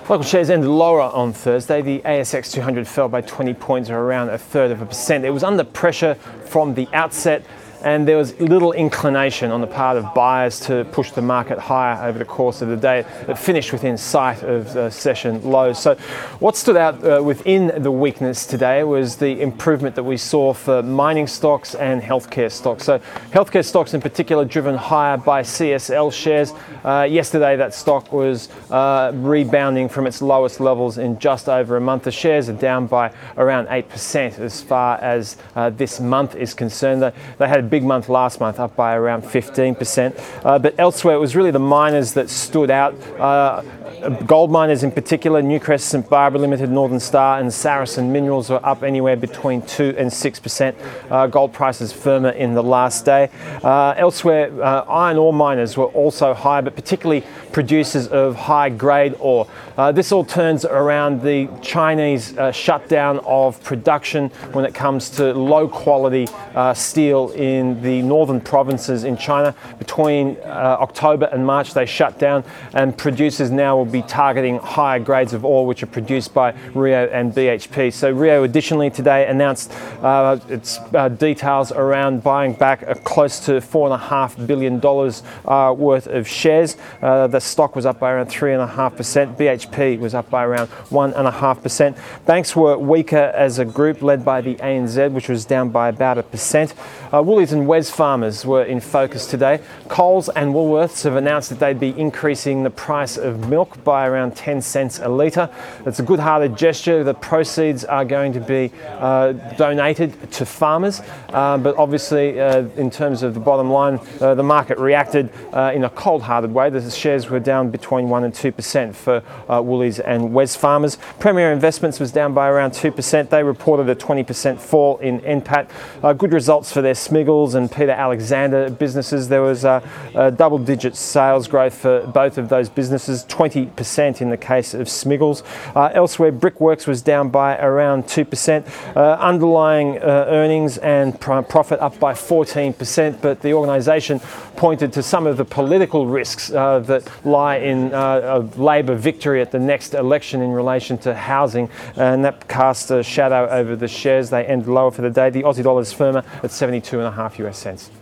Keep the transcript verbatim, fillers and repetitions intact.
Local shares ended lower on Thursday. The A S X two hundred fell by twenty points, or around a third of a percent. It was under pressure from the outset, and there was little inclination on the part of buyers to push the market higher over the course of the day. It finished within sight of the session lows. So what stood out uh, within the weakness today was the improvement that we saw for mining stocks and healthcare stocks. So healthcare stocks in particular driven higher by C S L shares. Uh, yesterday that stock was uh, rebounding from its lowest levels in just over a month. The shares are down by around eight percent as far as uh, this month is concerned. They, they had a big month last month, up by around fifteen percent. Uh, but elsewhere, it was really the miners that stood out. Uh, Gold miners in particular, Newcrest, St Barbara Limited, Northern Star and Saracen Minerals were up anywhere between two and six percent. Uh, gold prices firmer in the last day. Uh, elsewhere, uh, iron ore miners were also high, but particularly producers of high-grade ore. Uh, this all turns around the Chinese uh, shutdown of production when it comes to low-quality uh, steel in the northern provinces in China. Between uh, October and March, they shut down, and producers now will be targeting higher grades of ore, which are produced by Rio and B H P. So Rio additionally today announced uh, its uh, details around buying back a close to four and a half billion dollars uh, worth of shares. Uh, the stock was up by around three and a half percent. B H P was up by around one and a half percent. Banks were weaker as a group, led by the A N Z, which was down by about a percent. Uh, Woolies and Wesfarmers were in focus today. Coles and Woolworths have announced that they'd be increasing the price of milk by around ten cents a litre. It's a good-hearted gesture. The proceeds are going to be uh, donated to farmers, uh, but obviously uh, in terms of the bottom line, uh, the market reacted uh, in a cold-hearted way. The shares were down between one and two percent for uh, Woolies and Wesfarmers. Premier Investments was down by around two percent. They reported a twenty percent fall in N P A T. Uh, good results for their Smiggles and Peter Alexander businesses. There was uh, a double-digit sales growth for both of those businesses, twenty percent in the case of Smiggles. Uh, elsewhere, Brickworks was down by around two percent. Uh, underlying uh, earnings and pr- profit up by fourteen percent, but the organisation pointed to some of the political risks uh, that lie in uh, a Labor victory at the next election in relation to housing, and that cast a shadow over the shares. They ended lower for the day. The Aussie dollar is firmer at seventy-two and a half US cents.